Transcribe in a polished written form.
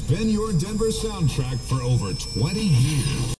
been your Denver soundtrack for over 20 years.